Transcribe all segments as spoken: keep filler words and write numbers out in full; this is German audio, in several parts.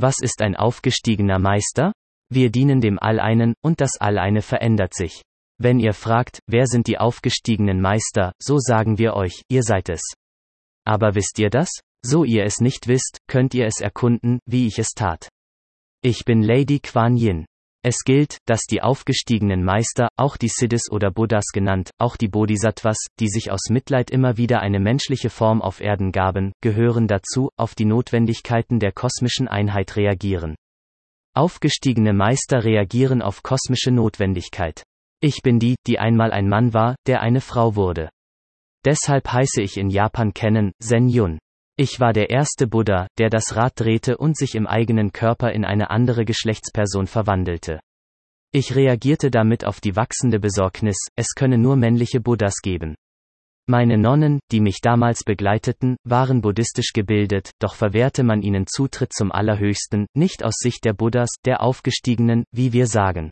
Was ist ein aufgestiegener Meister? Wir dienen dem Alleinen, und das Alleine verändert sich. Wenn ihr fragt, wer sind die aufgestiegenen Meister, so sagen wir euch, ihr seid es. Aber wisst ihr das? So ihr es nicht wisst, könnt ihr es erkunden, wie ich es tat. Ich bin Lady Kuan Yin. Es gilt, dass die aufgestiegenen Meister, auch die Siddhis oder Buddhas genannt, auch die Bodhisattvas, die sich aus Mitleid immer wieder eine menschliche Form auf Erden gaben, gehören dazu, auf die Notwendigkeiten der kosmischen Einheit reagieren. Aufgestiegene Meister reagieren auf kosmische Notwendigkeit. Ich bin die, die einmal ein Mann war, der eine Frau wurde. Deshalb heiße ich in Japan kennen, Zen Yun. Ich war der erste Buddha, der das Rad drehte und sich im eigenen Körper in eine andere Geschlechtsperson verwandelte. Ich reagierte damit auf die wachsende Besorgnis, es könne nur männliche Buddhas geben. Meine Nonnen, die mich damals begleiteten, waren buddhistisch gebildet, doch verwehrte man ihnen Zutritt zum Allerhöchsten, nicht aus Sicht der Buddhas, der Aufgestiegenen, wie wir sagen.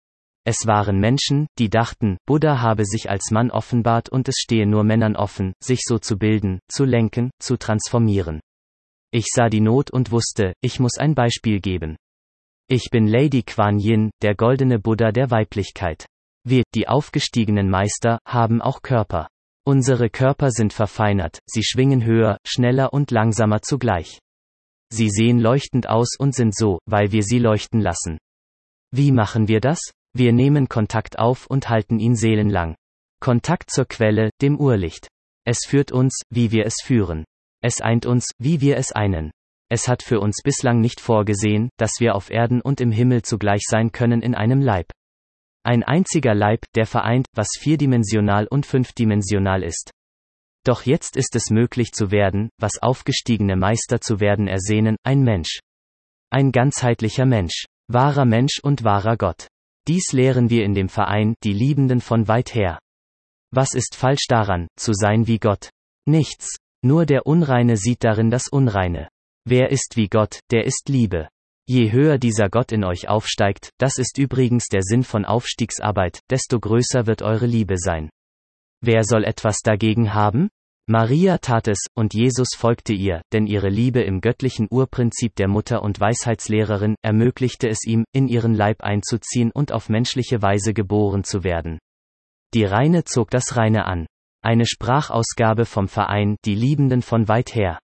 Es waren Menschen, die dachten, Buddha habe sich als Mann offenbart und es stehe nur Männern offen, sich so zu bilden, zu lenken, zu transformieren. Ich sah die Not und wusste, ich muss ein Beispiel geben. Ich bin Lady Kuan Yin, der goldene Buddha der Weiblichkeit. Wir, die aufgestiegenen Meister, haben auch Körper. Unsere Körper sind verfeinert, sie schwingen höher, schneller und langsamer zugleich. Sie sehen leuchtend aus und sind so, weil wir sie leuchten lassen. Wie machen wir das? Wir nehmen Kontakt auf und halten ihn seelenlang. Kontakt zur Quelle, dem Urlicht. Es führt uns, wie wir es führen. Es eint uns, wie wir es einen. Es hat für uns bislang nicht vorgesehen, dass wir auf Erden und im Himmel zugleich sein können in einem Leib. Ein einziger Leib, der vereint, was vierdimensional und fünfdimensional ist. Doch jetzt ist es möglich zu werden, was aufgestiegene Meister zu werden ersehnen, ein Mensch. Ein ganzheitlicher Mensch. Wahrer Mensch und wahrer Gott. Dies lehren wir in dem Verein, die Liebenden von weit her. Was ist falsch daran, zu sein wie Gott? Nichts. Nur der Unreine sieht darin das Unreine. Wer ist wie Gott, der ist Liebe. Je höher dieser Gott in euch aufsteigt, das ist übrigens der Sinn von Aufstiegsarbeit, desto größer wird eure Liebe sein. Wer soll etwas dagegen haben? Maria tat es, und Jesus folgte ihr, denn ihre Liebe im göttlichen Urprinzip der Mutter und Weisheitslehrerin ermöglichte es ihm, in ihren Leib einzuziehen und auf menschliche Weise geboren zu werden. Die Reine zog das Reine an. Eine Sprachausgabe vom Verein, die Liebenden von weit her.